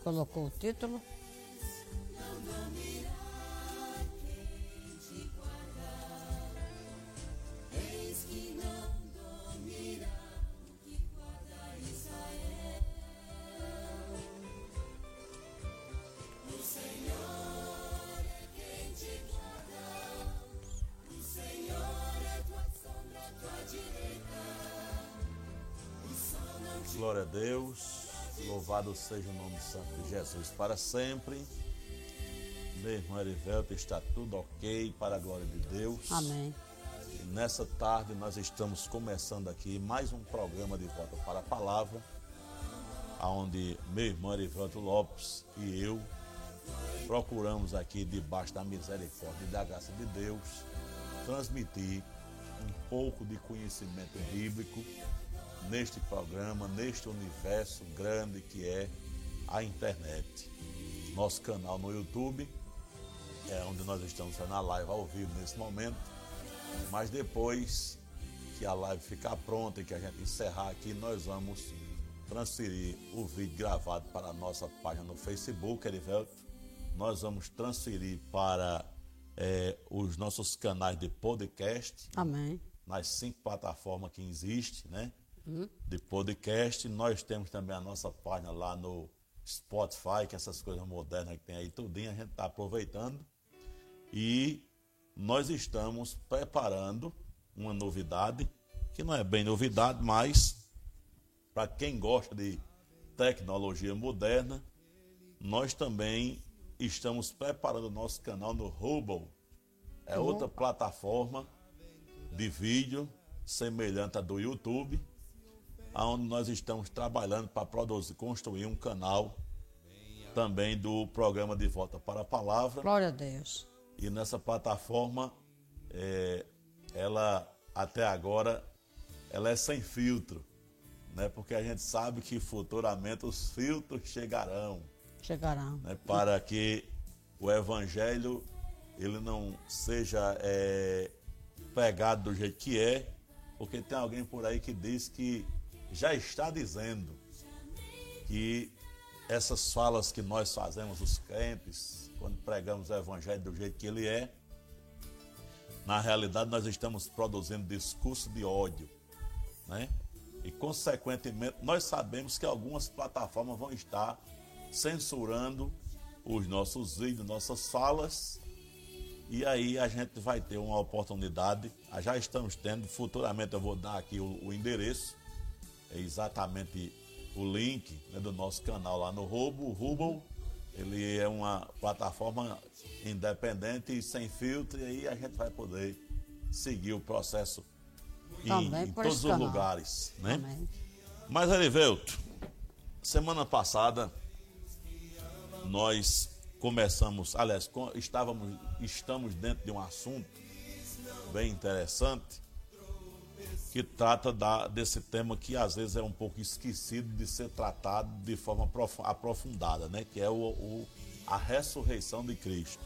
colocou o título. Glória a Deus, louvado seja o nome santo de Jesus para sempre. Meu irmão Erivelto, está tudo ok para a glória de Deus. Amém. E nessa tarde nós estamos começando aqui mais um programa de Volta para a Palavra, onde meu irmão Erivelto Lopes e eu procuramos aqui, debaixo da misericórdia e da graça de Deus, transmitir um pouco de conhecimento bíblico neste programa, neste universo grande que é a internet. Nosso canal no YouTube é onde nós estamos fazendo a live ao vivo nesse momento, mas depois que a live ficar pronta e que a gente encerrar aqui, nós vamos transferir o vídeo gravado para a nossa página no Facebook, Erivelto. Nós vamos transferir para os nossos canais de podcast. Amém. Nas 5 plataformas que existem, né? De podcast. Nós temos também a nossa página lá no Spotify, que essas coisas modernas que tem aí tudinho, a gente está aproveitando. E nós estamos preparando uma novidade, que não é bem novidade, mas para quem gosta de tecnologia moderna, nós também estamos preparando o nosso canal no Rumble. É outra plataforma de vídeo semelhante à do YouTube, onde nós estamos trabalhando para construir um canal também do programa de Volta para a Palavra. Glória a Deus. E nessa plataforma, ela até agora, ela é sem filtro, né? Porque a gente sabe que futuramente os filtros chegarão. Né? Para que o Evangelho ele não seja pregado do jeito que é, porque tem alguém por aí que diz que já está dizendo que essas falas que nós fazemos, os crentes, quando pregamos o Evangelho do jeito que ele é, na realidade nós estamos produzindo discurso de ódio, né? E consequentemente nós sabemos que algumas plataformas vão estar censurando os nossos vídeos, nossas falas, e aí a gente vai ter uma oportunidade, já estamos tendo, futuramente eu vou dar aqui o endereço, é exatamente o link, né, do nosso canal lá no Rumble. Ele é uma plataforma independente e sem filtro, e aí a gente vai poder seguir o processo em todos os lugares, né? Amém. Mas, Erivelto, semana passada nós começamos, aliás, estamos dentro de um assunto bem interessante, que trata desse tema que às vezes é um pouco esquecido de ser tratado de forma aprofundada, né? Que é a ressurreição de Cristo.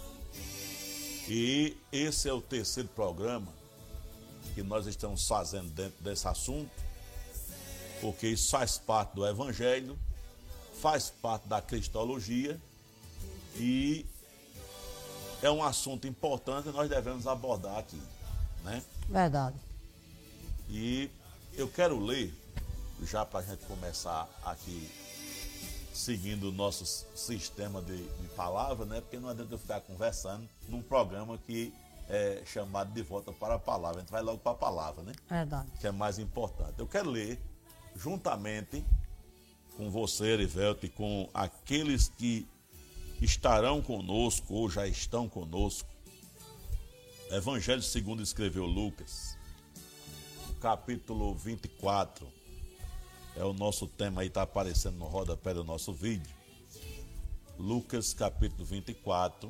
E esse é o terceiro programa que nós estamos fazendo dentro desse assunto, porque isso faz parte do Evangelho, faz parte da cristologia e é um assunto importante e nós devemos abordar aqui, né? Verdade. E eu quero ler, já para a gente começar aqui, seguindo o nosso sistema de palavra, né? Porque não adianta eu ficar conversando num programa que é chamado de Volta para a Palavra. A gente vai logo para a palavra, né? Verdade. Que é mais importante. Eu quero ler, juntamente com você, Erivelto, e com aqueles que estarão conosco ou já estão conosco, Evangelho segundo escreveu Lucas, capítulo 24, é o nosso tema aí, está aparecendo no rodapé do nosso vídeo. Lucas capítulo 24,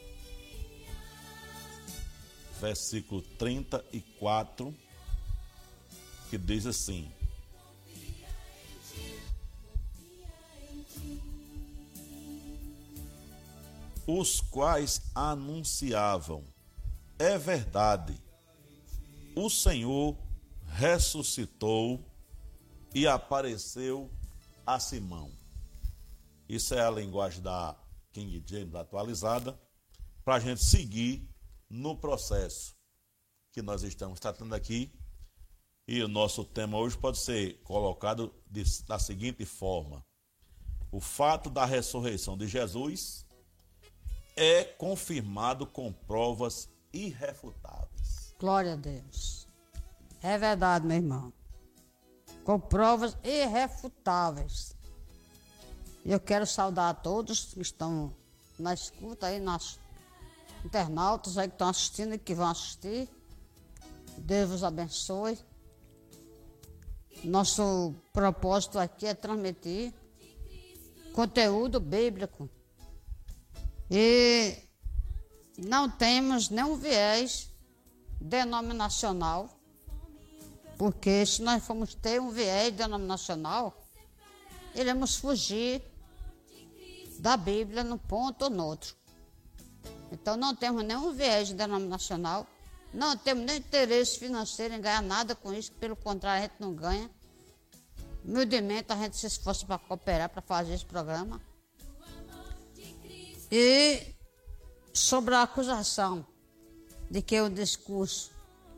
versículo 34, que diz assim: os quais anunciavam: é verdade, o Senhor ressuscitou e apareceu a Simão. Isso é a linguagem da King James atualizada, para a gente seguir no processo que nós estamos tratando aqui. E o nosso tema hoje pode ser colocado da seguinte forma: o fato da ressurreição de Jesus é confirmado com provas irrefutáveis. Glória a Deus. É verdade, meu irmão. Com provas irrefutáveis. Eu quero saudar a todos que estão na escuta aí, nossos internautas aí que estão assistindo e que vão assistir. Deus vos abençoe. Nosso propósito aqui é transmitir conteúdo bíblico. E não temos nenhum viés denominacional, porque se nós formos ter um viés denominacional, iremos fugir da Bíblia num ponto ou no outro. Então não temos nenhum viés denominacional, não temos nem interesse financeiro em ganhar nada com isso, pelo contrário, a gente não ganha. Humildemente a gente se esforça para cooperar, para fazer esse programa. E sobre a acusação de que o discurso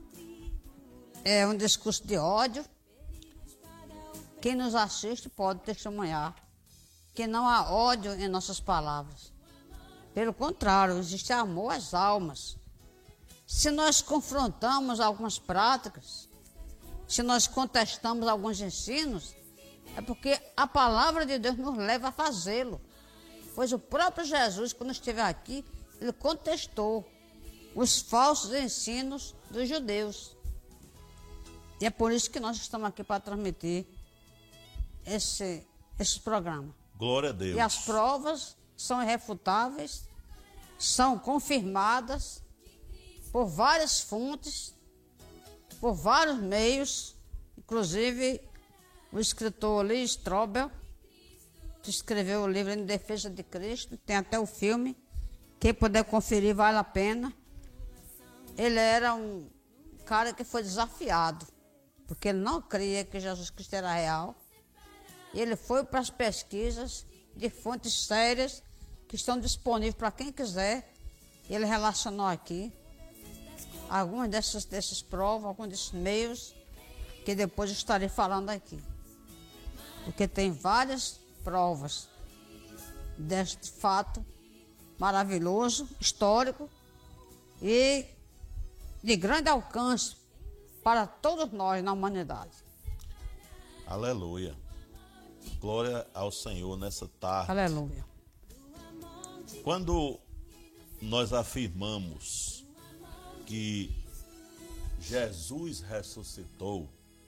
é um discurso de ódio, quem nos assiste pode testemunhar que não há ódio em nossas palavras. Pelo contrário, existe amor às almas. Se nós confrontamos algumas práticas, se nós contestamos alguns ensinos, é porque a palavra de Deus nos leva a fazê-lo. Pois o próprio Jesus, quando esteve aqui, ele contestou os falsos ensinos dos judeus. E é por isso que nós estamos aqui para transmitir esse programa. Glória a Deus. E as provas são irrefutáveis, são confirmadas por várias fontes, por vários meios, inclusive o escritor Lee Strobel, que escreveu o livro Em Defesa de Cristo, tem até o filme, quem puder conferir vale a pena. Ele era um cara que foi desafiado, porque ele não cria que Jesus Cristo era real. E ele foi para as pesquisas de fontes sérias que estão disponíveis para quem quiser. Ele relacionou aqui algumas dessas provas, alguns desses meios, que depois eu estarei falando aqui. Porque tem várias provas deste fato maravilhoso, histórico e de grande alcance para todos nós na humanidade. Aleluia. Glória ao Senhor nessa tarde. Aleluia. Quando nós afirmamos que Jesus ressuscitou,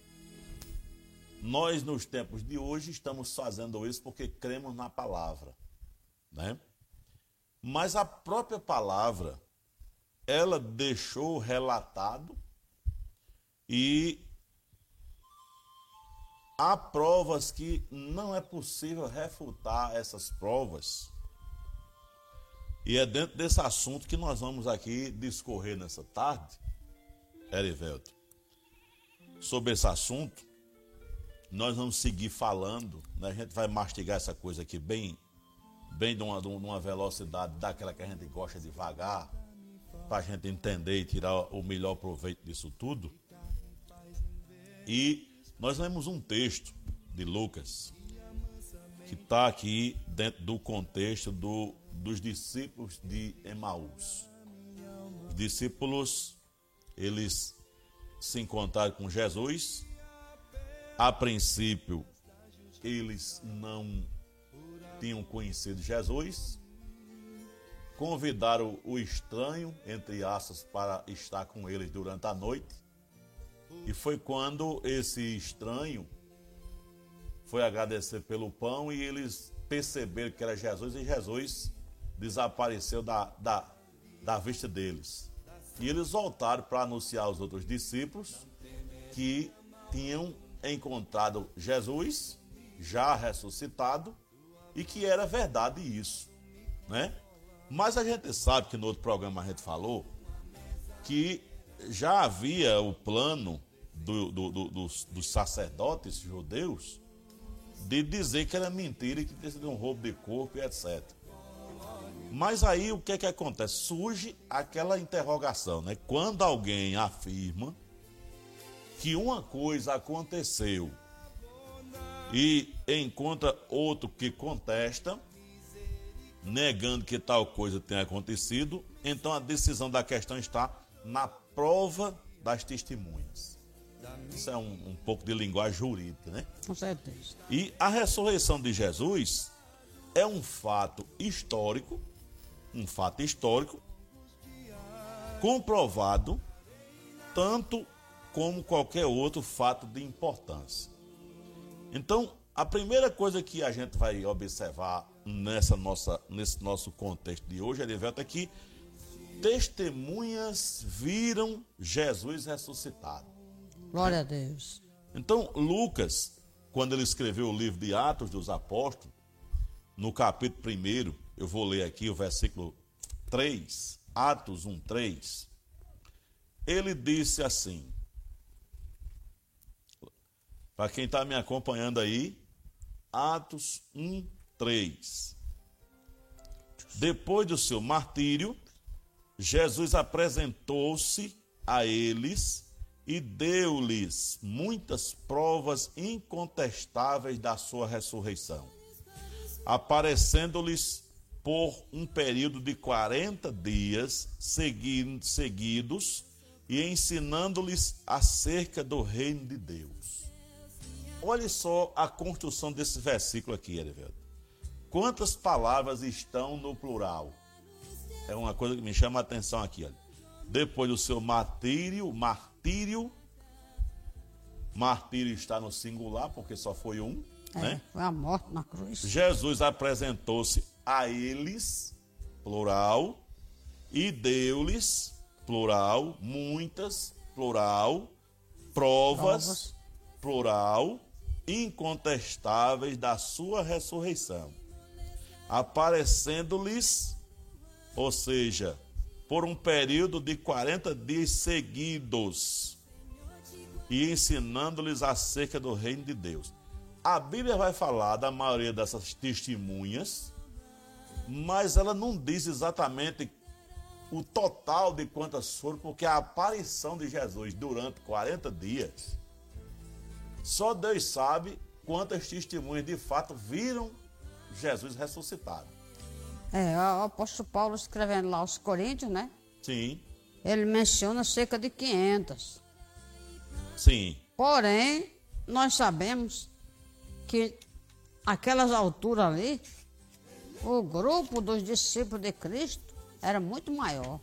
nós nos tempos de hoje estamos fazendo isso porque cremos na palavra, né? Mas a própria palavra, ela deixou relatado e há provas que não é possível refutar essas provas. E é dentro desse assunto que nós vamos aqui discorrer nessa tarde, Erivelto. Sobre esse assunto, nós vamos seguir falando, né? A gente vai mastigar essa coisa aqui bem de uma velocidade daquela que a gente gosta devagar, para a gente entender e tirar o melhor proveito disso tudo. E nós lemos um texto de Lucas, que está aqui dentro do contexto dos discípulos de Emaús. Os discípulos, eles se encontraram com Jesus. A princípio, eles não tinham conhecido Jesus. Convidaram o estranho, entre aspas, para estar com eles durante a noite. E foi quando esse estranho foi agradecer pelo pão e eles perceberam que era Jesus, e Jesus desapareceu da vista deles. E eles voltaram para anunciar aos outros discípulos que tinham encontrado Jesus já ressuscitado e que era verdade isso, né? Mas a gente sabe que no outro programa a gente falou que já havia o plano dos sacerdotes judeus de dizer que era mentira e que tinha sido um roubo de corpo e etc. Mas aí o que é que acontece? Surge aquela interrogação, né? Quando alguém afirma que uma coisa aconteceu e encontra outro que contesta, negando que tal coisa tenha acontecido, então a decisão da questão está na prova das testemunhas. Isso é um pouco de linguagem jurídica, né? Com certeza. E a ressurreição de Jesus é um fato histórico, comprovado, tanto como qualquer outro fato de importância. Então, a primeira coisa que a gente vai observar nesse nosso contexto de hoje, Erivelto, é que testemunhas viram Jesus ressuscitado. Glória a Deus. Então, Lucas, quando ele escreveu o livro de Atos dos Apóstolos, no capítulo 1, eu vou ler aqui o versículo 3, Atos 1:3, ele disse assim, para quem está me acompanhando aí, Atos 1:3. Depois do seu martírio, Jesus apresentou-se a eles e deu-lhes muitas provas incontestáveis da sua ressurreição, aparecendo-lhes por um período de 40 dias seguidos e ensinando-lhes acerca do reino de Deus. Olhe só a construção desse versículo aqui, Erivelto. Quantas palavras estão no plural? É uma coisa que me chama a atenção aqui. Olha. Depois do seu martírio está no singular, porque só foi um. Né? Foi a morte na cruz. Jesus apresentou-se a eles, plural, e deu-lhes, plural, muitas, plural, provas, plural, incontestáveis da sua ressurreição, aparecendo-lhes, ou seja, por um período de 40 dias seguidos, e ensinando-lhes acerca do reino de Deus. A Bíblia vai falar da maioria dessas testemunhas, mas ela não diz exatamente o total de quantas foram, porque a aparição de Jesus durante 40 dias, só Deus sabe quantas testemunhas de fato viram Jesus ressuscitado. O apóstolo Paulo, escrevendo lá aos Coríntios, né? Sim. Ele menciona cerca de 500. Sim. Porém, nós sabemos que aquelas alturas ali, o grupo dos discípulos de Cristo era muito maior.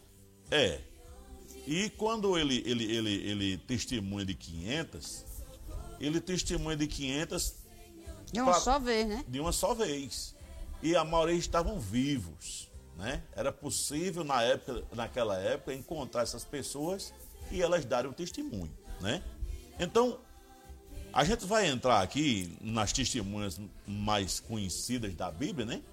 E quando ele testemunha de 500, ele testemunha de 500 de uma só vez, né? De uma só vez. E a maioria estavam vivos, né? Era possível naquela época encontrar essas pessoas e elas darem o testemunho, né? Então, a gente vai entrar aqui nas testemunhas mais conhecidas da Bíblia, né?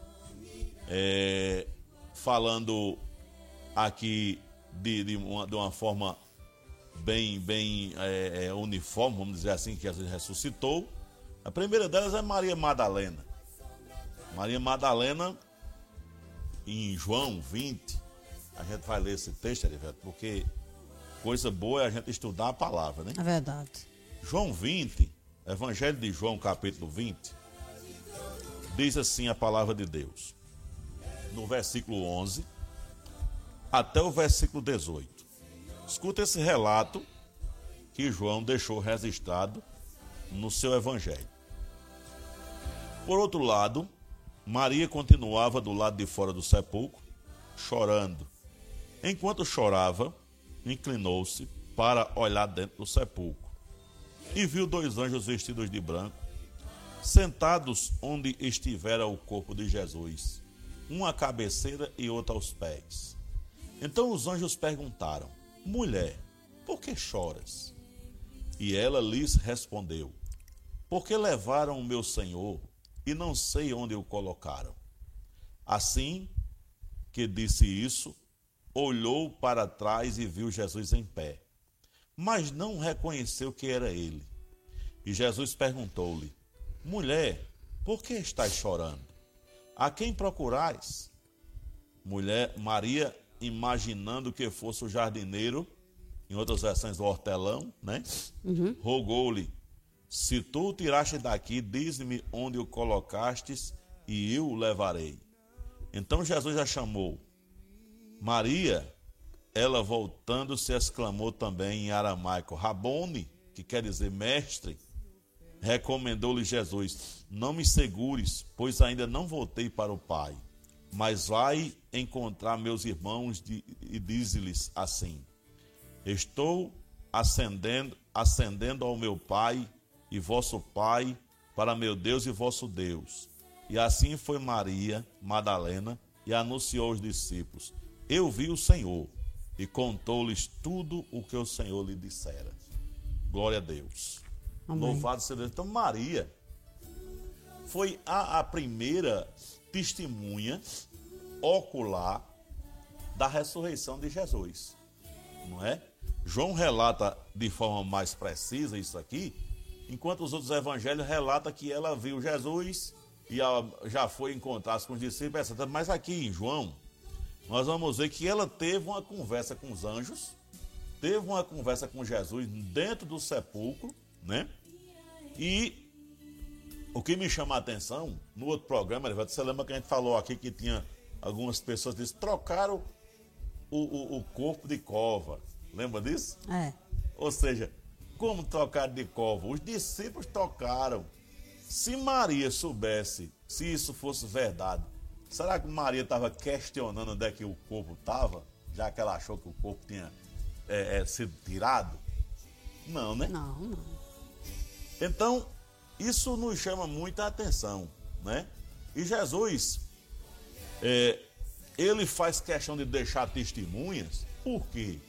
Falando aqui de uma forma bem uniforme, vamos dizer assim, que Jesus ressuscitou. A primeira delas é Maria Madalena. Maria Madalena, em João 20, a gente vai ler esse texto, Erivelto, porque coisa boa é a gente estudar a palavra, né? É verdade. João 20, Evangelho de João, capítulo 20, diz assim a palavra de Deus, no versículo 11 até o versículo 18. Escuta esse relato que João deixou registrado no seu Evangelho. Por outro lado, Maria continuava do lado de fora do sepulcro, chorando. Enquanto chorava, inclinou-se para olhar dentro do sepulcro e viu 2 anjos vestidos de branco, sentados onde estivera o corpo de Jesus, um à cabeceira e outro aos pés. Então os anjos perguntaram: mulher, por que choras? E ela lhes respondeu: porque levaram o meu Senhor e não sei onde o colocaram. Assim que disse isso, olhou para trás e viu Jesus em pé, mas não reconheceu que era ele. E Jesus perguntou-lhe: mulher, por que estáis chorando? A quem procurais? Maria, imaginando que fosse o jardineiro, em outras versões o hortelão, né? Rogou-lhe: se tu o tiraste daqui, dize-me onde o colocastes e eu o levarei. Então Jesus a chamou. Maria, ela voltando-se exclamou também em aramaico, Rabone, que quer dizer mestre. Recomendou-lhe Jesus: não me segures, pois ainda não voltei para o Pai. Mas vai encontrar meus irmãos e dize-lhes assim: estou ascendendo ao meu Pai e vosso Pai, para meu Deus e vosso Deus. E assim foi Maria Madalena e anunciou aos discípulos: eu vi o Senhor, e contou-lhes tudo o que o Senhor lhe dissera. Glória a Deus. Amém. Louvado seja Deus. Então Maria foi a primeira testemunha ocular da ressurreição de Jesus, não é? João relata de forma mais precisa isso aqui, enquanto os outros evangelhos relatam que ela viu Jesus e ela já foi encontrar com os discípulos, etc. Mas aqui em João, nós vamos ver que ela teve uma conversa com os anjos, teve uma conversa com Jesus dentro do sepulcro, né? E o que me chama a atenção, no outro programa, você lembra que a gente falou aqui que tinha algumas pessoas que trocaram o corpo de cova. Lembra disso? É. Ou seja, como trocar de cova? Os discípulos trocaram. Se Maria soubesse, se isso fosse verdade, será que Maria estava questionando onde é que o corpo estava? Já que ela achou que o corpo tinha sido tirado? Não, né? Não. Então, isso nos chama muita atenção, né? E Jesus, ele faz questão de deixar testemunhas. Por quê?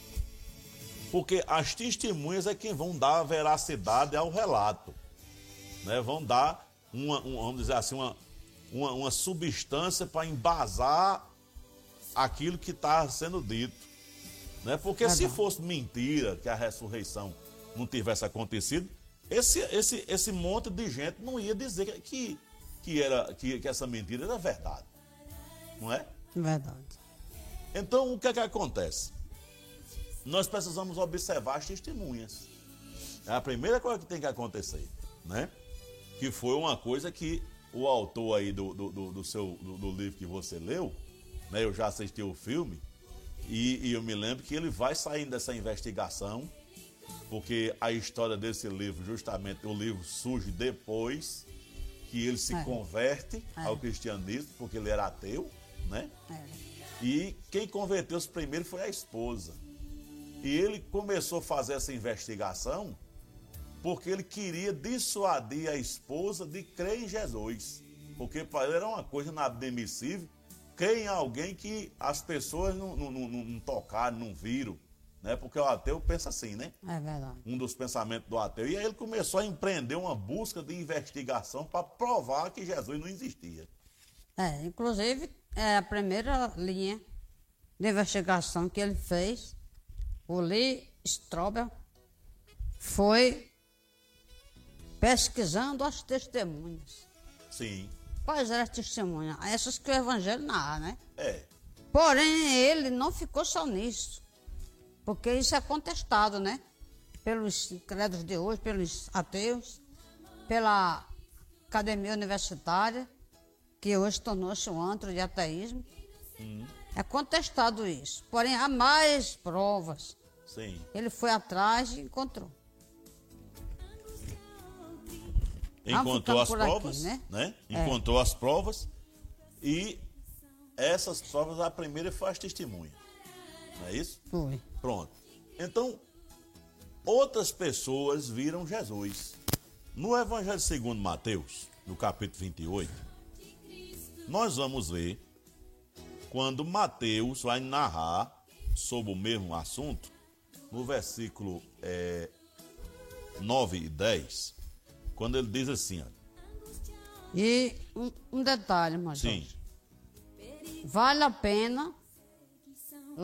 Porque as testemunhas é quem vão dar veracidade ao relato, né? Vão dar vamos dizer assim, uma substância para embasar aquilo que está sendo dito, né? Porque se fosse mentira que a ressurreição não tivesse acontecido, esse monte de gente não ia dizer que essa mentira era verdade, não é? Verdade. Então, o que é que acontece? Nós precisamos observar as testemunhas. É a primeira coisa que tem que acontecer, né? Que foi uma coisa que o autor aí do livro que você leu, né? Eu já assisti o filme e eu me lembro que ele vai saindo dessa investigação, porque a história desse livro, justamente o livro surge depois que ele se converte ao cristianismo, porque ele era ateu, né? E quem converteu-se primeiro foi a esposa. E ele começou a fazer essa investigação porque ele queria dissuadir a esposa de crer em Jesus. Porque para ele era uma coisa inadmissível crer em alguém que as pessoas não tocaram, não viram. Né? Porque o ateu pensa assim, né? É verdade. Um dos pensamentos do ateu. E aí ele começou a empreender uma busca de investigação para provar que Jesus não existia. Inclusive, a primeira linha de investigação que ele fez, o Lee Strobel, foi pesquisando as testemunhas. Sim. Quais eram as testemunhas? Essas que o Evangelho narra, né? É. Porém, ele não ficou só nisso, porque isso é contestado, né? Pelos credos de hoje, pelos ateus, pela academia universitária, que hoje tornou-se um antro de ateísmo. É contestado isso. Porém, há mais provas. Sim. Ele foi atrás e encontrou. Encontrou as provas, aqui, né? Encontrou as provas e essas provas, a primeira foi as testemunhas. Não é isso? Foi. Pronto. Então, outras pessoas viram Jesus. No Evangelho segundo Mateus, no capítulo 28, nós vamos ver quando Mateus vai narrar sobre o mesmo assunto, no versículo 9 e 10, quando ele diz assim, ó. E um detalhe, irmão. Sim. Vale a pena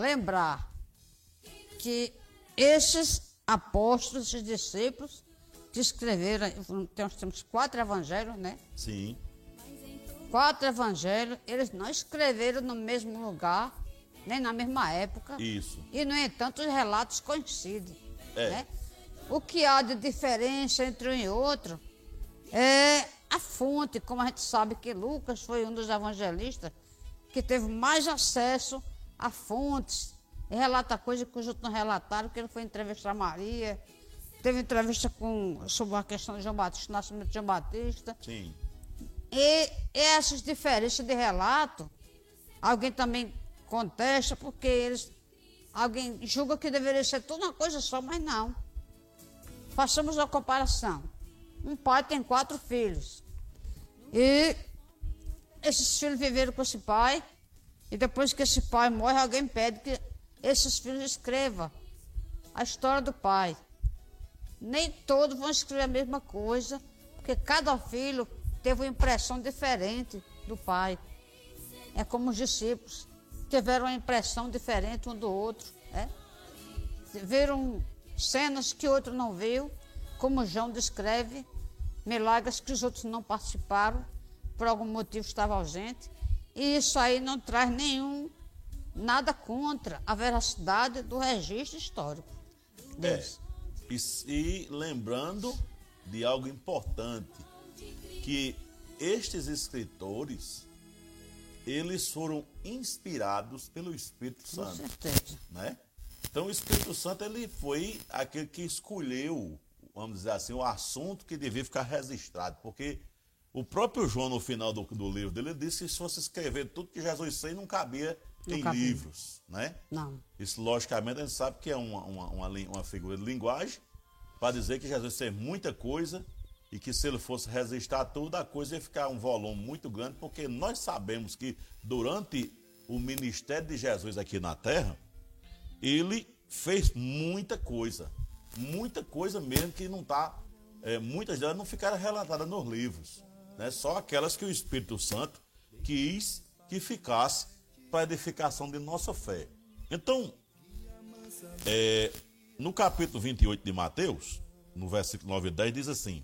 lembrar que esses apóstolos e discípulos escreveram, temos 4 evangelhos, né? Sim. 4 evangelhos, eles não escreveram no mesmo lugar, nem na mesma época. Isso. E, no entanto, os relatos coincidem. Né? O que há de diferença entre um e outro é a fonte, como a gente sabe que Lucas foi um dos evangelistas que teve mais acesso a fontes, e relata coisas que os outros não relataram, que ele foi entrevistar Maria, teve entrevista sobre a questão de João Batista, o nascimento de João Batista. Sim. E essas diferenças de relato, alguém também contesta, porque alguém julga que deveria ser tudo uma coisa só, mas não. Façamos uma comparação. Um pai tem 4 filhos. E esses filhos viveram com esse pai. E depois que esse pai morre, alguém pede que esses filhos escrevam a história do pai. Nem todos vão escrever a mesma coisa, porque cada filho teve uma impressão diferente do pai. É como os discípulos tiveram uma impressão diferente um do outro. Viram cenas que outro não viu, como João descreve, milagres que os outros não participaram, por algum motivo estava ausente. E isso aí não traz nada contra a veracidade do registro histórico deles. E lembrando de algo importante, que estes escritores, eles foram inspirados pelo Espírito Santo. Com certeza. Né? Então o Espírito Santo, ele foi aquele que escolheu, vamos dizer assim, o assunto que devia ficar registrado, porque o próprio João, no final do livro dele, ele disse que se fosse escrever tudo que Jesus fez, não cabia em livros, né? Não. Isso, logicamente, a gente sabe que é uma figura de linguagem para dizer que Jesus fez muita coisa e que se ele fosse registrar tudo, a coisa ia ficar um volume muito grande, porque nós sabemos que durante o ministério de Jesus aqui na Terra, ele fez muita coisa mesmo que não está, muitas delas não ficaram relatadas nos livros, né? Só aquelas que o Espírito Santo quis que ficasse para a edificação de nossa fé. Então, no capítulo 28 de Mateus, no versículo 9 e 10, diz assim,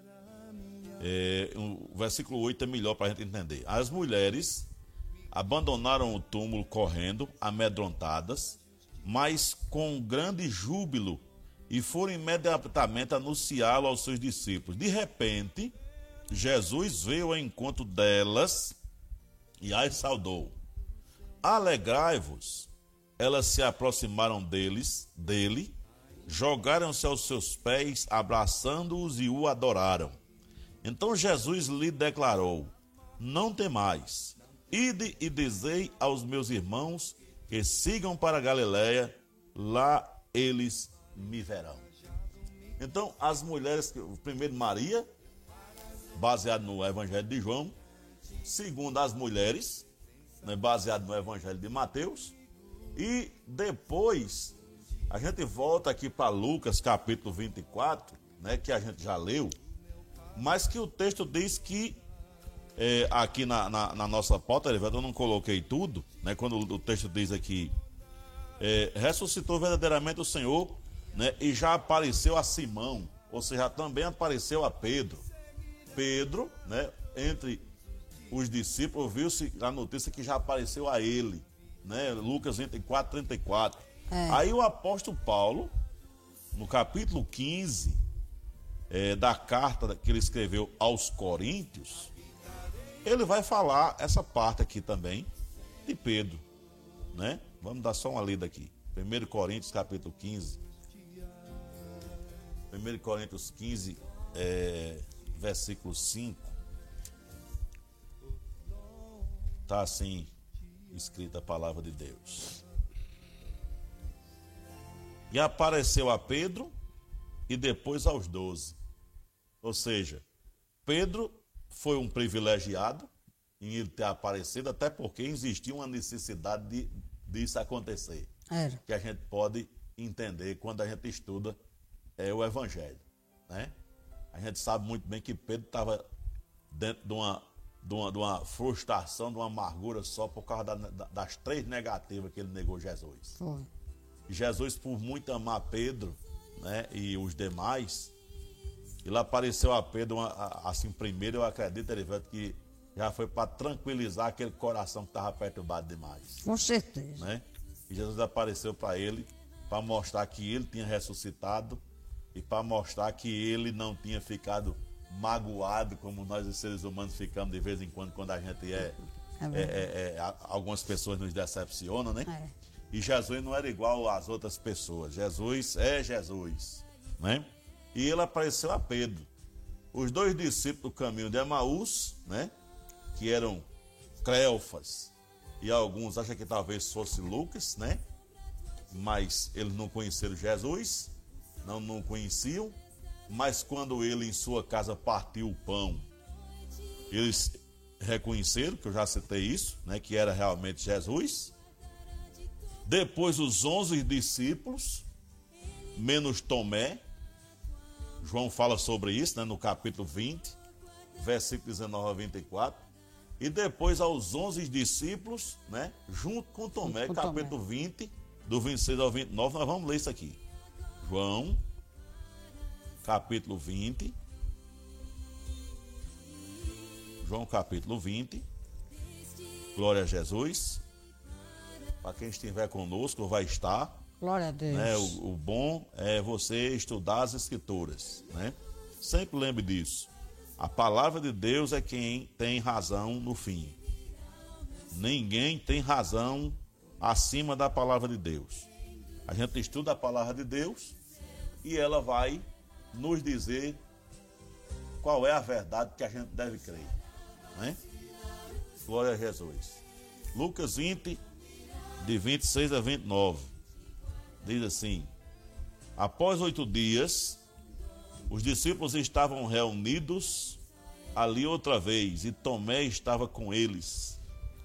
o versículo 8 é melhor para a gente entender. As mulheres abandonaram o túmulo correndo, amedrontadas, mas com grande júbilo, e foram imediatamente anunciá-lo aos seus discípulos. De repente, Jesus veio ao encontro delas e as saudou. Alegrai-vos. Elas se aproximaram dele, jogaram-se aos seus pés, abraçando-os e o adoraram. Então Jesus lhe declarou: não temais, ide e dizei aos meus irmãos que sigam para a Galiléia, lá eles me verão. Então, as mulheres, primeiro Maria, baseado no Evangelho de João, segundo as mulheres, né, baseado no Evangelho de Mateus, e depois a gente volta aqui para Lucas capítulo 24, né, que a gente já leu, mas que o texto diz que aqui na nossa pauta, eu não coloquei tudo, né, quando o texto diz aqui, ressuscitou verdadeiramente o Senhor, né, e já apareceu a Simão, ou seja, também apareceu a Pedro. Pedro, né, entre os discípulos, viu-se a notícia que já apareceu a ele, né, Lucas 24, 34. Aí o apóstolo Paulo, no capítulo 15 da carta que ele escreveu aos Coríntios, ele vai falar essa parte aqui também de Pedro, né? Vamos dar só uma lida aqui. 1 Coríntios capítulo 15. 1 Coríntios 15, versículo 5. Está assim escrita a palavra de Deus. E apareceu a Pedro e depois aos 12. Ou seja, Pedro foi um privilegiado em ele ter aparecido, até porque existia uma necessidade disso acontecer. Que a gente pode entender quando a gente estuda o Evangelho, né? A gente sabe muito bem que Pedro estava dentro de uma frustração, de uma amargura só por causa das 3 negativas que ele negou Jesus. Jesus, por muito amar Pedro, né, e os demais, Ele apareceu a Pedro, assim, primeiro, eu acredito, Erivelto, que já foi para tranquilizar aquele coração que estava perturbado demais. Com certeza. Né? E Jesus apareceu para ele, para mostrar que ele tinha ressuscitado e para mostrar que ele não tinha ficado magoado, como nós os seres humanos ficamos de vez em quando a gente algumas pessoas nos decepcionam, né? E Jesus não era igual às outras pessoas. Jesus é Jesus, né? E ele apareceu a Pedro. Os dois discípulos do caminho de Emaús, né? Que eram Cleofas e alguns acham que talvez fosse Lucas, né? Mas eles não conheceram Jesus, não conheciam. Mas quando ele em sua casa partiu o pão, eles reconheceram, que eu já citei isso, né? Que era realmente Jesus. Depois os 11 discípulos, menos Tomé. João fala sobre isso, né, no capítulo 20, versículo 19 a 24. E depois aos 11 discípulos, né, junto com Tomé, capítulo 20, do 26 ao 29, nós vamos ler isso aqui. João, capítulo 20. João, capítulo 20. Glória a Jesus. Para quem estiver conosco, vai estar. Glória a Deus. Né? O bom é você estudar as Escrituras, né? Sempre lembre disso. A palavra de Deus é quem tem razão no fim. Ninguém tem razão acima da palavra de Deus. A gente estuda a palavra de Deus e ela vai nos dizer qual é a verdade que a gente deve crer, né? Glória a Jesus. Lucas 20, de 26 a 29. Diz assim: após 8 dias, os discípulos estavam reunidos ali outra vez, e Tomé estava com eles.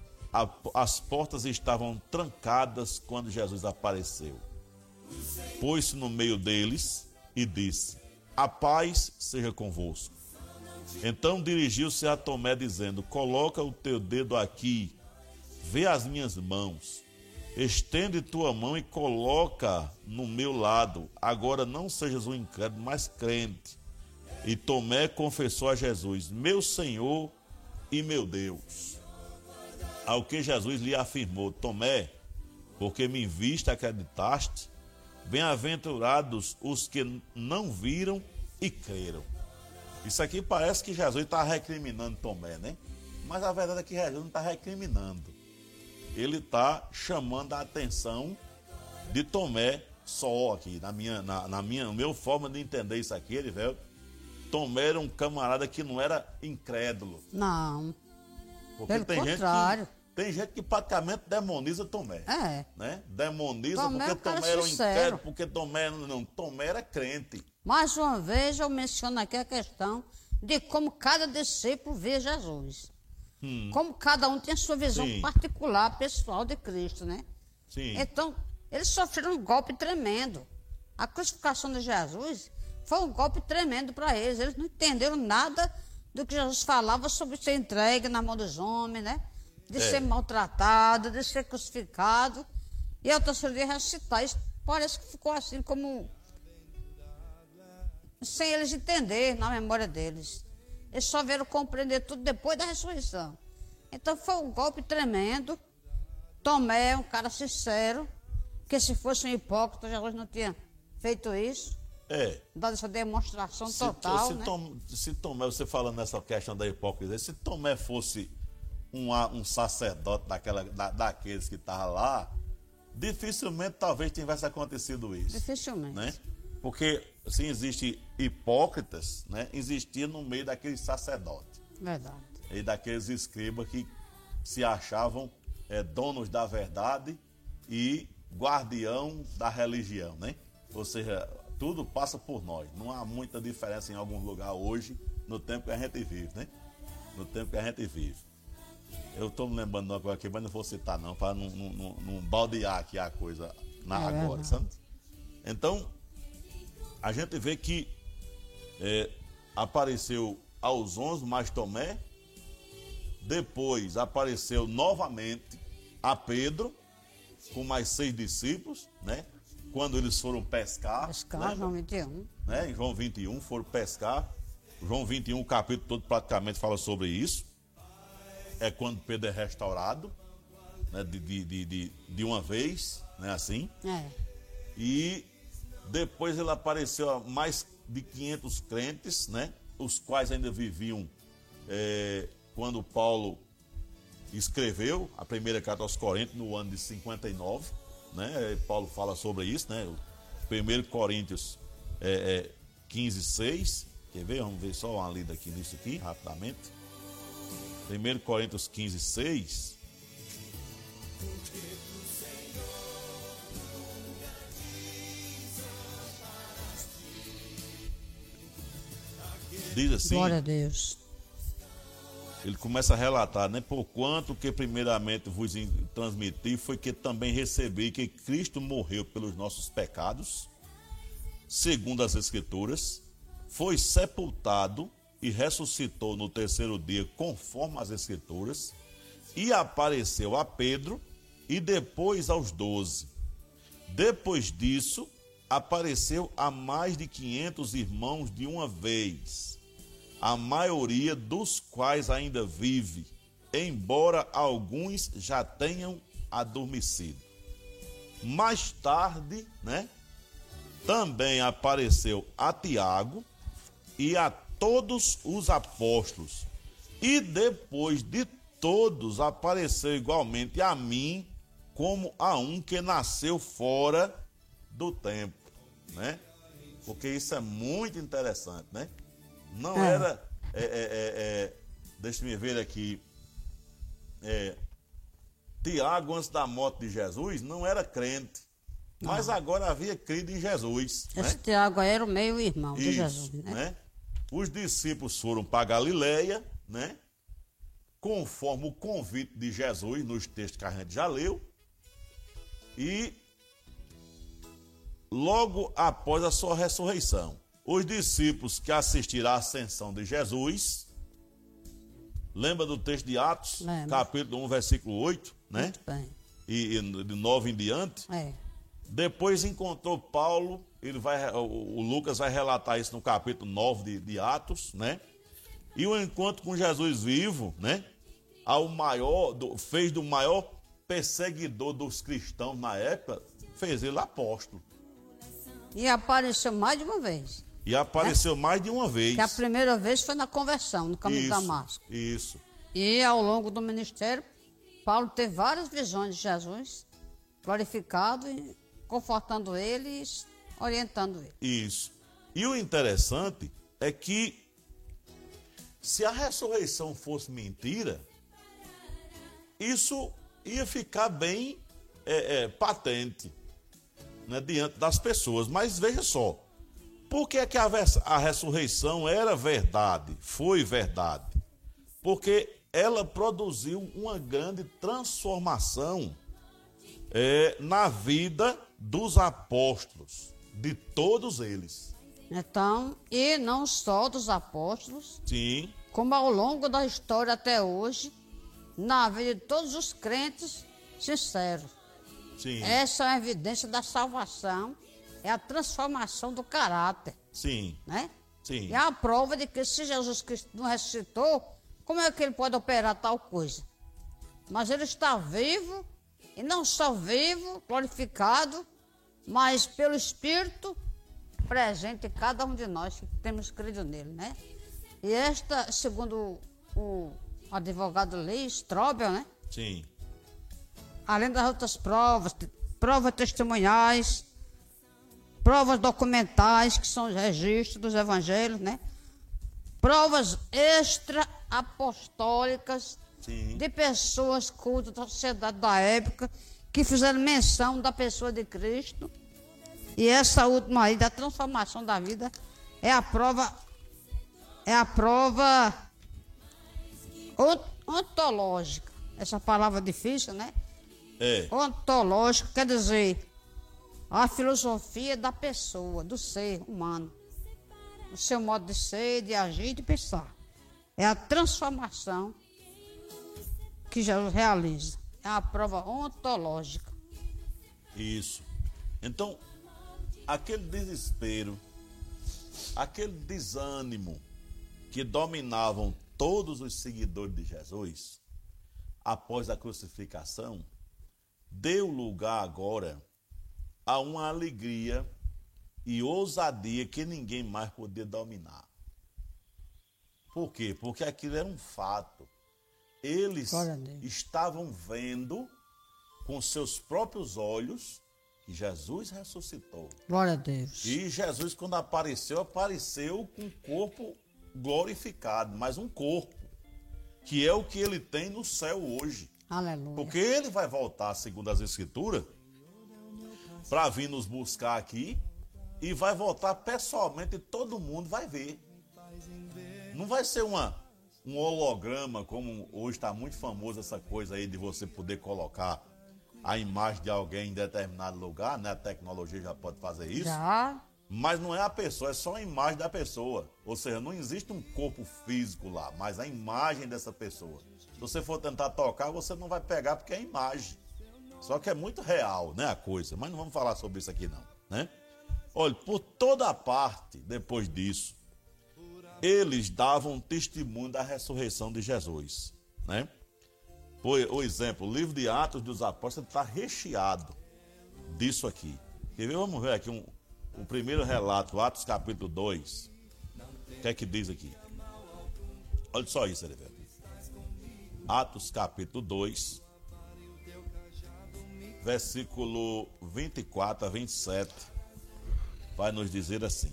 As portas estavam trancadas quando Jesus apareceu. Pôs-se no meio deles e disse: a paz seja convosco. Então dirigiu-se a Tomé dizendo: coloca o teu dedo aqui, vê as minhas mãos. Estende tua mão e coloca no meu lado. Agora não sejas um incrédulo, mas crente. E Tomé confessou a Jesus: meu Senhor e meu Deus. Ao que Jesus lhe afirmou: Tomé, porque me viste, acreditaste? Bem-aventurados os que não viram e creram. Isso aqui parece que Jesus está recriminando Tomé, né? Mas a verdade é que Jesus não está recriminando. Ele está chamando a atenção de Tomé só aqui, na minha forma de entender isso aqui, ele velho. Tomé era um camarada que não era incrédulo. Não. Porque pelo contrário. Tem gente que praticamente demoniza Tomé. Né? Demoniza Tomé porque Tomé era um incrédulo, porque Tomé era crente. Mais uma vez eu menciono aqui a questão de como cada discípulo vê Jesus. Como cada um tem a sua visão particular, pessoal de Cristo, né? Sim. Então, eles sofreram um golpe tremendo. A crucificação de Jesus foi um golpe tremendo para eles. Eles não entenderam nada do que Jesus falava sobre ser entregue na mão dos homens, né? De ser maltratado, de ser crucificado. E ao terceiro dia ressuscitar. Isso parece que ficou assim como... sem eles entender na memória deles. Eles só vieram compreender tudo depois da ressurreição. Então foi um golpe tremendo. Tomé é um cara sincero, que se fosse um hipócrita, Jesus não tinha feito isso. Dado essa demonstração total, né? Se Tomé, você falando nessa questão da hipocrisia, se Tomé fosse um sacerdote daqueles que estavam lá, dificilmente talvez tivesse acontecido isso. Dificilmente. Né? Porque se existe hipócritas, né, existia no meio daqueles sacerdotes. Verdade. E daqueles escribas que se achavam donos da verdade e guardião da religião, né? Ou seja, tudo passa por nós. Não há muita diferença em algum lugar hoje, no tempo que a gente vive, né? No tempo que a gente vive. Eu estou me lembrando de uma coisa aqui, mas não vou citar não, para não baldear aqui a coisa agora, sabe? Então, a gente vê que apareceu aos 11 mais Tomé, depois apareceu novamente a Pedro, com mais 6 discípulos, né? quando eles foram pescar. Pescar, João 21. Né? Em João 21, foram pescar. João 21, o capítulo todo praticamente fala sobre isso. É quando Pedro é restaurado, né? de uma vez, né? Assim. E depois ele apareceu a mais de 500 crentes, né? Os quais ainda viviam quando Paulo escreveu a primeira carta aos Coríntios no ano de 59, né? Paulo fala sobre isso, né? 1 Coríntios 15, 6. Quer ver? Vamos ver só uma lida aqui nisso aqui, rapidamente. 1 Coríntios 15, 6. Diz assim. Glória a Deus. Ele começa a relatar, né? Porquanto que primeiramente vos transmiti foi que também recebi que Cristo morreu pelos nossos pecados, segundo as Escrituras, foi sepultado e ressuscitou no terceiro dia, conforme as Escrituras, e apareceu a Pedro e depois aos 12. Depois disso, apareceu a mais de 500 irmãos de uma vez, a maioria dos quais ainda vive, embora alguns já tenham adormecido. Mais tarde, né, também apareceu a Tiago e a todos os apóstolos. E depois de todos apareceu igualmente a mim, como a um que nasceu fora do tempo, né? Porque isso é muito interessante, né? Não era, deixa-me ver aqui, Tiago, antes da morte de Jesus, não era crente, mas agora havia crido em Jesus. Esse, né? Tiago era o meio-irmão de Jesus, né? Os discípulos foram para Galileia, né? Conforme o convite de Jesus, nos textos que a gente já leu, e logo após a sua ressurreição, os discípulos que assistiram à ascensão de Jesus, lembra do texto de Atos, capítulo 1, versículo 8, né? Muito bem. E de 9 em diante. Depois encontrou Paulo, o Lucas vai relatar isso no capítulo 9 de Atos, né? E o encontro com Jesus vivo, né? Fez do maior perseguidor dos cristãos na época, fez ele apóstolo. E apareceu mais de uma vez. Mais de uma vez. Que a primeira vez foi na conversão, no caminho de Damasco. Isso. E ao longo do ministério, Paulo teve várias visões de Jesus, glorificado e confortando ele e orientando ele. Isso. E o interessante é que se a ressurreição fosse mentira, isso ia ficar bem patente, né, diante das pessoas. Mas veja só, por que a ressurreição era verdade, foi verdade? Porque ela produziu uma grande transformação na vida dos apóstolos, de todos eles. Então, e não só dos apóstolos, sim, como ao longo da história até hoje, na vida de todos os crentes sinceros. Sim. Essa é a evidência da salvação, é a transformação do caráter. Sim. Né? Sim. É a prova de que se Jesus Cristo não ressuscitou, como é que ele pode operar tal coisa? Mas ele está vivo, e não só vivo, glorificado, mas pelo Espírito presente em cada um de nós que temos crido nele, né? E esta, segundo o advogado Lee Strobel, né? Sim. Além das outras provas testemunhais, provas documentais, que são os registros dos evangelhos, né? Provas extra-apostólicas de pessoas cultas da sociedade da época que fizeram menção da pessoa de Cristo. E essa última aí, da transformação da vida, é a prova ontológica. Essa palavra difícil, né? Ontológico quer dizer a filosofia da pessoa, do ser humano. O seu modo de ser, de agir e de pensar. É a transformação que Jesus realiza. É a prova ontológica. Isso. Então, aquele desespero, aquele desânimo que dominavam todos os seguidores de Jesus após a crucificação, deu lugar agora a uma alegria e ousadia que ninguém mais podia dominar. Por quê? Porque aquilo era um fato. Eles estavam vendo com seus próprios olhos que Jesus ressuscitou. Glória a Deus. E Jesus, quando apareceu com um corpo glorificado, mas um corpo, que é o que ele tem no céu hoje. Aleluia. Porque ele vai voltar, segundo as Escrituras, para vir nos buscar aqui e vai voltar pessoalmente e todo mundo vai ver. Não vai ser um holograma, como hoje está muito famoso essa coisa aí de você poder colocar a imagem de alguém em determinado lugar, né? A tecnologia já pode fazer isso. Já. Mas não é a pessoa, é só a imagem da pessoa. Ou seja, não existe um corpo físico lá, mas a imagem dessa pessoa. Se você for tentar tocar, você não vai pegar porque é a imagem. Só que é muito real, né, a coisa. Mas não vamos falar sobre isso aqui não, né? Olha, por toda parte, depois disso, eles davam testemunho da ressurreição de Jesus, né? Por exemplo, o livro de Atos dos Apóstolos está recheado disso aqui. Quer ver? Vamos ver aqui o primeiro relato, Atos capítulo 2. O que é que diz aqui? Olha só isso, Erivelto. Atos capítulo 2, versículo 24 a 27, vai nos dizer assim: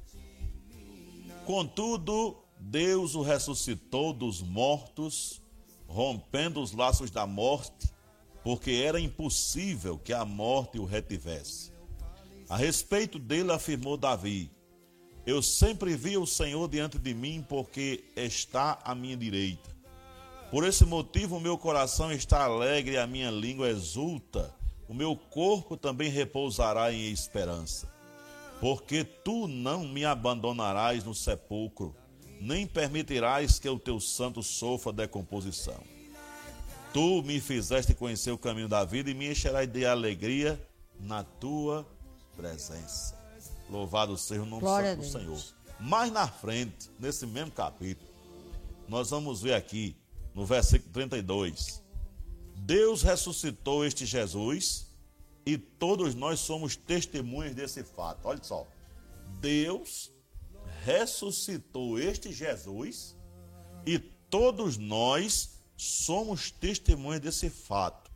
contudo, Deus o ressuscitou dos mortos, rompendo os laços da morte, porque era impossível que a morte o retivesse. A respeito dele afirmou Davi: eu sempre vi o Senhor diante de mim, porque está à minha direita. Por esse motivo o meu coração está alegre e a minha língua exulta. O meu corpo também repousará em esperança. Porque tu não me abandonarás no sepulcro, nem permitirás que o teu santo sofra decomposição. Tu me fizeste conhecer o caminho da vida e me encherás de alegria na tua presença. Louvado seja o nome santo do Senhor. Mais na frente, nesse mesmo capítulo, nós vamos ver aqui, no versículo 32, Deus ressuscitou este Jesus e todos nós somos testemunhas desse fato. Olha só, Deus ressuscitou este Jesus e todos nós somos testemunhas desse fato.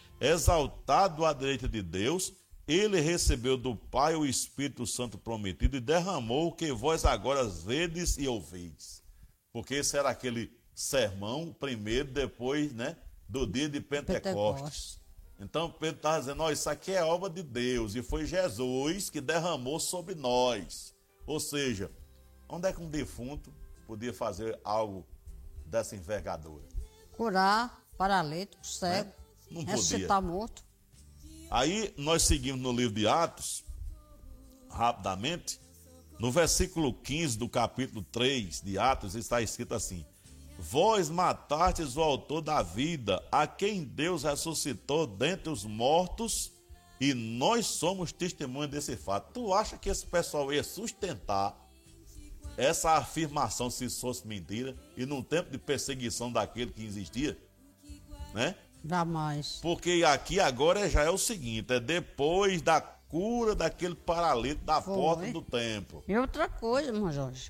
Exaltado à direita de Deus, ele recebeu do Pai o Espírito Santo prometido e derramou o que vós agora vedes e ouvis. Porque esse era aquele sermão primeiro, depois, né, do dia de Pentecostes. Então Pedro estava dizendo: isso aqui é obra de Deus e foi Jesus que derramou sobre nós. Ou seja, onde é que um defunto podia fazer algo dessa envergadura? Curar paralítico, cego, não ressuscitar morto. Aí nós seguimos no livro de Atos, rapidamente, no versículo 15 do capítulo 3 de Atos, está escrito assim: vós matastes o autor da vida, a quem Deus ressuscitou dentre os mortos, e nós somos testemunhas desse fato. Tu acha que esse pessoal ia sustentar essa afirmação se isso fosse mentira, e num tempo de perseguição daquele que existia, né? Jamais. Porque aqui agora já é o seguinte, é depois da cura daquele paralítico da porta do templo. E outra coisa, irmão Jorge,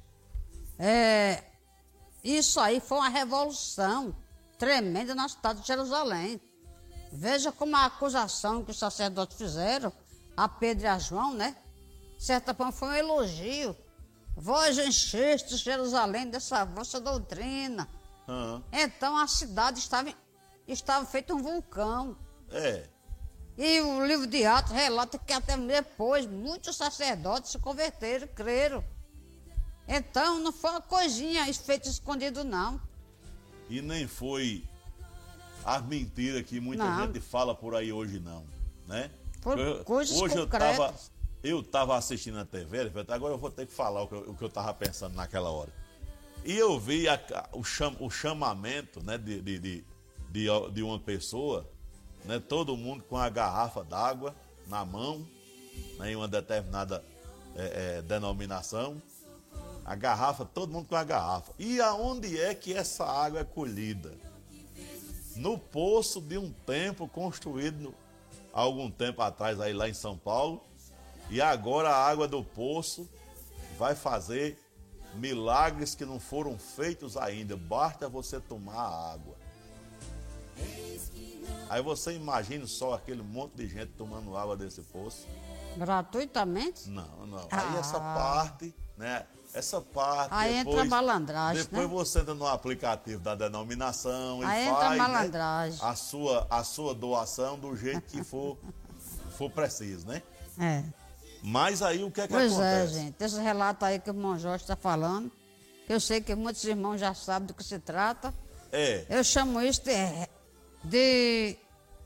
isso aí foi uma revolução tremenda na cidade de Jerusalém. Veja como a acusação que os sacerdotes fizeram a Pedro e a João, né? Certa forma foi um elogio. Vós enchestes Jerusalém dessa vossa doutrina. Então a cidade estava feita um vulcão. E o livro de Atos relata que até depois muitos sacerdotes se converteram, creram. Então não foi uma coisinha feita escondido, não. E nem foi as mentiras que muita gente fala por aí hoje, não, né? Coisas hoje concretas. eu estava assistindo a TV, agora eu vou ter que falar o que eu estava pensando naquela hora. E eu vi o chamamento, né, de uma pessoa, né, todo mundo com a garrafa d'água na mão, né, em uma determinada denominação. A garrafa, todo mundo com a garrafa. E aonde é que essa água é colhida? No poço de um templo construído há algum tempo atrás, aí lá em São Paulo. E agora a água do poço vai fazer milagres que não foram feitos ainda. Basta você tomar a água. Aí você imagina só aquele monte de gente tomando água desse poço. Gratuitamente? Não. Aí essa parte, né? Essa parte. Aí depois, entra a malandragem. Depois, né? Você entra no aplicativo da denominação e aí faz, entra a malandragem. Né, a sua doação do jeito que for preciso, né? É. Mas aí o que é que pois acontece? Pois é, gente. Esse relato aí que o irmão Jorge está falando, que eu sei que muitos irmãos já sabem do que se trata. Eu chamo isso de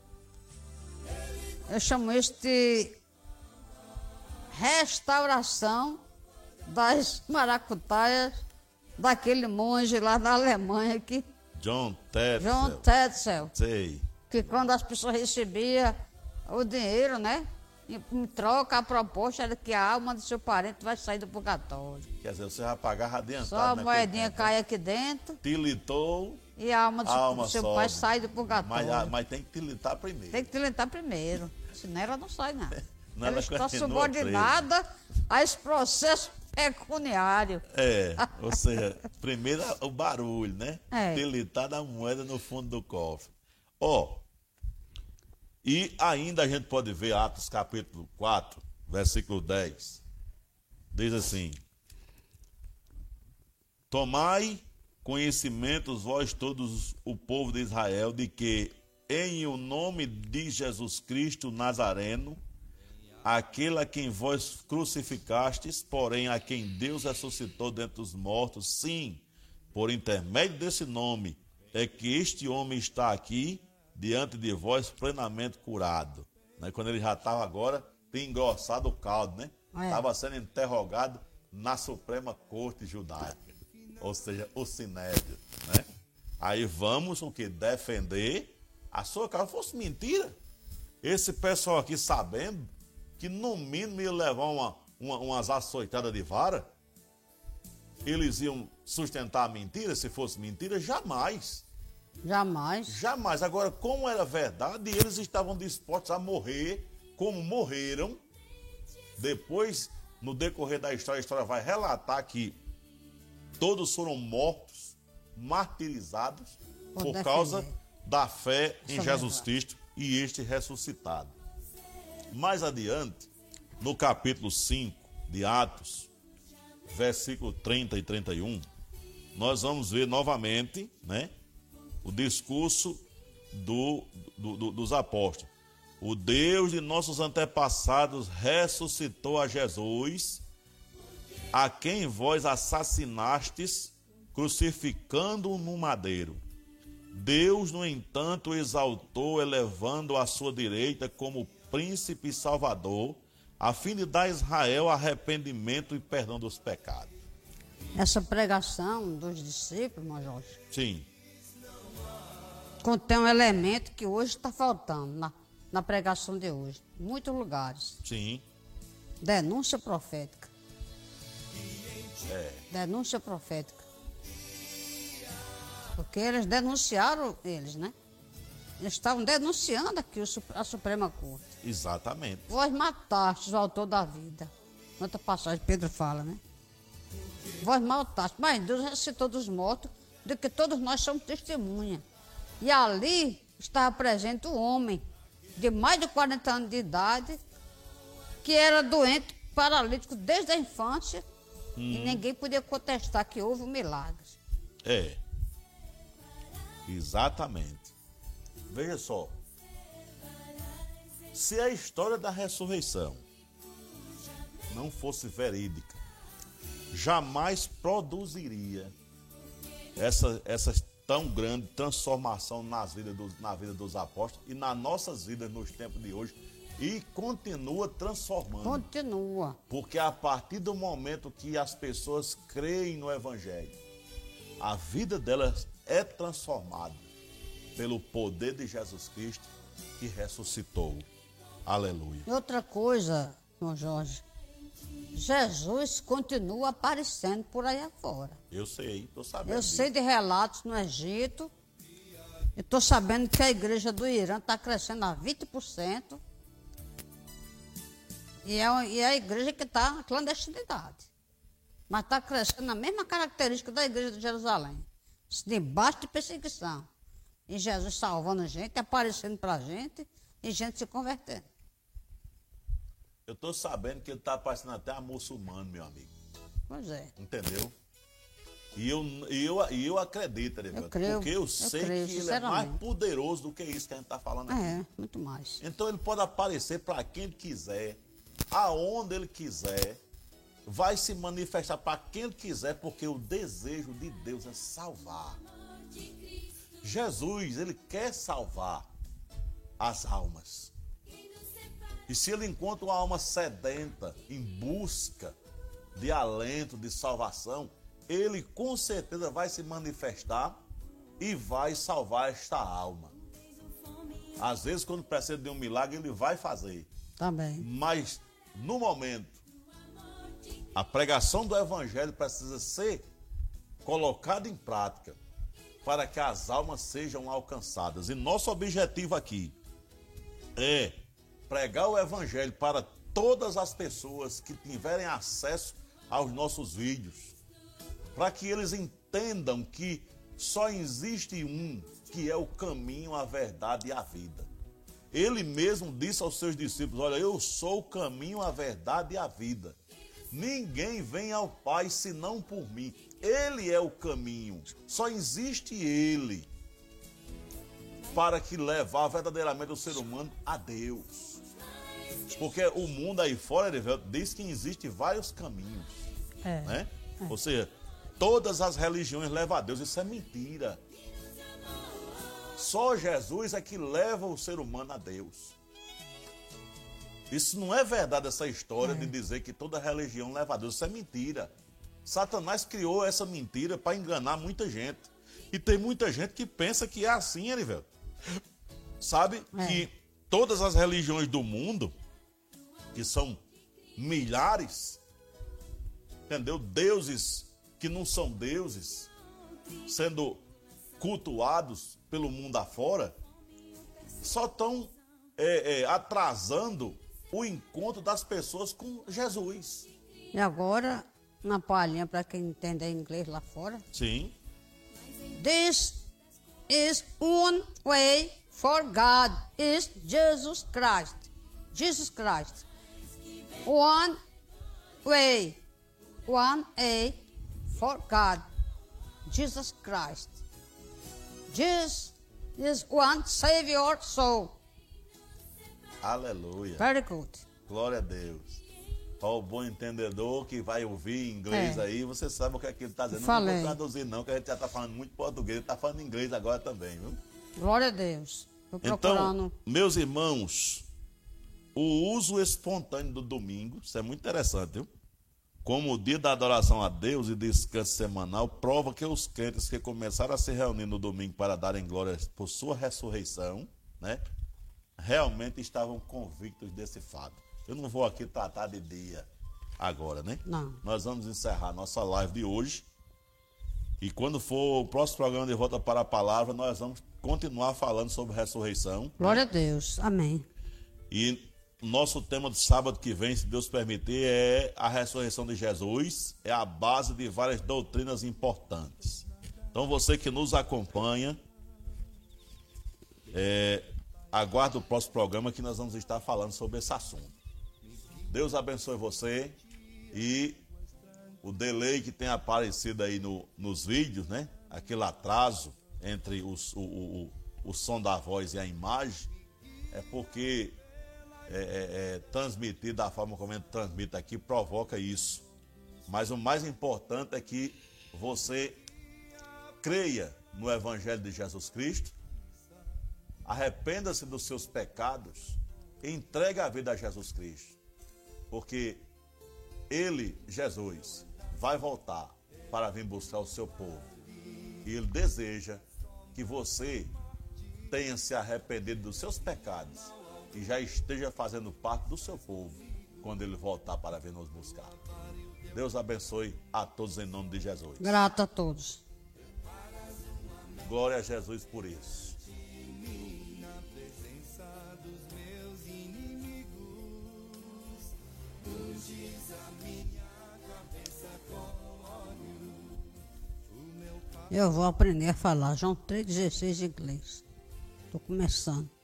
restauração das maracutaias daquele monge lá na Alemanha que John Tetzel. Sei. Que quando as pessoas recebiam o dinheiro, né? Em troca, a proposta era que a alma do seu parente vai sair do purgatório. Quer dizer, você vai pagar adiantado. Só a moedinha cai aqui dentro. Tilitou. E a alma do seu pai sai do purgatório. Mas tem que tilitar primeiro. Tem que tilitar primeiro. Senão ela não sai, não. Não, ela está subordinada a esse processo pecuniário. Ou seja, primeiro o barulho, né? Tilitar da moeda no fundo do cofre. E ainda a gente pode ver Atos capítulo 4, versículo 10. Diz assim: tomai conhecimento vós todos o povo de Israel de que em o nome de Jesus Cristo Nazareno, aquele a quem vós crucificastes, porém a quem Deus ressuscitou dentre os mortos, sim, por intermédio desse nome, é que este homem está aqui diante de vós plenamente curado. Né? Quando ele já estava agora, tinha engrossado o caldo, né? Estava sendo interrogado na Suprema Corte Judaica, ou seja, o Sinédrio, né? Aí vamos o que? Defender a sua causa. Fosse mentira, esse pessoal aqui sabendo que no mínimo ia levar umas açoitadas de vara, eles iam sustentar a mentira. Se fosse mentira, jamais. Agora, como era verdade, eles estavam dispostos a morrer como morreram. Depois, no decorrer da história, a história vai relatar que todos foram mortos, martirizados por causa da fé em Jesus Cristo e este ressuscitado. Mais adiante, no capítulo 5 de Atos, versículo 30 e 31, nós vamos ver novamente, né, o discurso dos apóstolos. O Deus de nossos antepassados ressuscitou a Jesus, a quem vós assassinastes, crucificando-o no madeiro. Deus, no entanto, o exaltou, elevando-o à sua direita como príncipe e salvador, a fim de dar a Israel arrependimento e perdão dos pecados. Essa pregação dos discípulos, irmão Jorge, sim, contém um elemento que hoje está faltando na pregação de hoje. Em muitos lugares. Sim. Denúncia profética. Denúncia profética. Porque eles denunciaram né? Eles estavam denunciando aqui a Suprema Corte. Exatamente. Vós matastes o autor da vida. Outra passagem Pedro fala, né? Vós matastes. Mas Deus ressuscitou dos mortos, de que todos nós somos testemunha. E ali estava presente o homem de mais de 40 anos de idade, que era doente, paralítico desde a infância, e ninguém podia contestar que houve milagres. Exatamente. Veja só, se a história da ressurreição não fosse verídica, jamais produziria essa tão grande transformação na vida dos apóstolos e nas nossas vidas nos tempos de hoje, e continua transformando. Continua. Porque a partir do momento que as pessoas creem no Evangelho, a vida delas é transformada pelo poder de Jesus Cristo que ressuscitou. Aleluia. Outra coisa, Irmão Jorge, Jesus continua aparecendo por aí afora. Eu sei, estou sabendo. Eu sei de relatos no Egito. Eu estou sabendo que a igreja do Irã está crescendo a 20%. E é a igreja que está na clandestinidade. Mas está crescendo a mesma característica da igreja de Jerusalém. Debaixo de perseguição. E Jesus salvando gente, aparecendo para a gente e gente se convertendo. Eu estou sabendo que ele está aparecendo até a muçulmano, meu amigo. Pois é. Entendeu? E eu acredito, né, porque eu sei que ele é mais poderoso do que isso que a gente está falando aqui. É, muito mais. Então ele pode aparecer para quem ele quiser, aonde ele quiser, vai se manifestar para quem ele quiser, porque o desejo de Deus é salvar. Jesus, ele quer salvar as almas. E se ele encontra uma alma sedenta, em busca de alento, de salvação, ele com certeza vai se manifestar e vai salvar esta alma. Às vezes, quando precisa de um milagre, ele vai fazer. Também. Mas, no momento, a pregação do evangelho precisa ser colocada em prática para que as almas sejam alcançadas. E nosso objetivo aqui é pregar o evangelho para todas as pessoas que tiverem acesso aos nossos vídeos, para que eles entendam que só existe um, que é o caminho, a verdade e a vida. Ele mesmo disse aos seus discípulos: olha, eu sou o caminho, a verdade e a vida. Ninguém vem ao Pai senão por mim. Ele é o caminho. Só existe ele para que levar verdadeiramente o ser humano a Deus. Porque o mundo aí fora, diz que existem vários caminhos. Né? Ou seja, todas as religiões levam a Deus. Isso é mentira. Só Jesus é que leva o ser humano a Deus. Isso não é verdade, essa história de dizer que toda religião leva a Deus. Isso é mentira. Satanás criou essa mentira para enganar muita gente. E tem muita gente que pensa que é assim, Erivelto. Sabe que todas as religiões do mundo, que são milhares, entendeu? Deuses que não são deuses, sendo cultuados pelo mundo afora, só estão atrasando o encontro das pessoas com Jesus. E agora, uma palhinha para quem entende inglês lá fora. Sim. This is one way for God, is Jesus Christ. Jesus Christ. One way for God, Jesus Christ. Jesus is one Savior soul. Aleluia. Very good. Glória a Deus. Ó, o bom entendedor que vai ouvir inglês aí, você sabe o que é que ele está dizendo. Não vou traduzir não, que a gente já está falando muito português, ele está falando inglês agora também, viu? Glória a Deus. Então, meus irmãos, o uso espontâneo do domingo, isso é muito interessante, viu? Como o dia da adoração a Deus e descanso semanal, prova que os crentes que começaram a se reunir no domingo para darem glória por sua ressurreição, né, realmente estavam convictos desse fato. Eu não vou aqui tratar de dia agora, né? Não. Nós vamos encerrar nossa live de hoje. E quando for o próximo programa de Volta para a Palavra, nós vamos continuar falando sobre ressurreição. Glória a Deus. Amém. E nosso tema do sábado que vem, se Deus permitir, é a ressurreição de Jesus. É a base de várias doutrinas importantes. Então você que nos acompanha, aguarde o próximo programa que nós vamos estar falando sobre esse assunto. Deus abençoe você e o delay que tem aparecido aí nos vídeos, né? Aquele atraso entre o som da voz e a imagem, é porque transmitir da forma como a gente transmite aqui provoca isso. Mas o mais importante é que você creia no Evangelho de Jesus Cristo, arrependa-se dos seus pecados e entregue a vida a Jesus Cristo. Porque Ele, Jesus, vai voltar para vir buscar o seu povo. E Ele deseja que você tenha se arrependido dos seus pecados e já esteja fazendo parte do seu povo. quando ele voltar para vir nos buscar. Deus abençoe a todos em nome de Jesus. Grato a todos. Glória a Jesus por isso. Eu vou aprender a falar João 3,16 em inglês. Estou começando.